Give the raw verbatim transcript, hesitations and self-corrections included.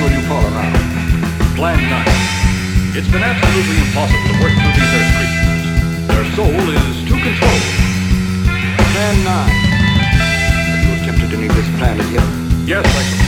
plan will you follow now? Plan nine. It's been absolutely impossible to work through these Earth creatures. Their soul is too controlled. Plan nine. Have you attempted any of this plan as yet? Yes, I suppose.